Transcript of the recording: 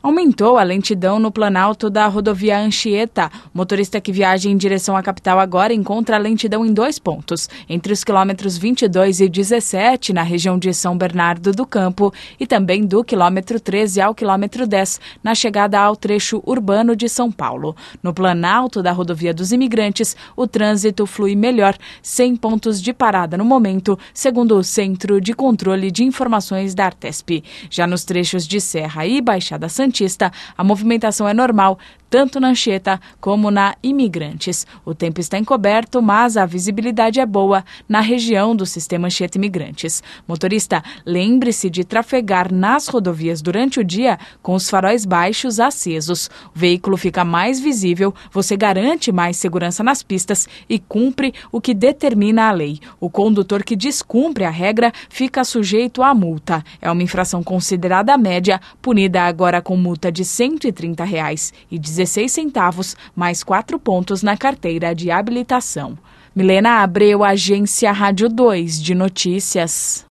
Aumentou a lentidão no Planalto da rodovia Anchieta. O motorista que viaja em direção à capital agora encontra a lentidão em 2 pontos, entre os quilômetros 22 e 17, na região de São Bernardo do Campo, e também do quilômetro 13 ao quilômetro 10, na chegada ao trecho urbano de São Paulo. No Planalto da rodovia dos Imigrantes, o trânsito flui melhor, sem pontos de parada no momento, segundo o Centro de Controle de Informações da Artesp. Já nos trechos de Serra e Baixada Santista, a movimentação é normal, tanto na Anchieta como na Imigrantes. O tempo está encoberto, mas a visibilidade é boa na região do sistema Anchieta Imigrantes. Motorista, lembre-se de trafegar nas rodovias durante o dia com os faróis baixos acesos. O veículo fica mais visível, você garante mais segurança nas pistas e cumpre o que determina a lei. O condutor que descumpre a regra fica sujeito à multa. É uma infração considerada média, punida agora com multa de R$ 130,16, mais 4 pontos na carteira de habilitação. Milena Abreu, Agência Rádio 2 de Notícias.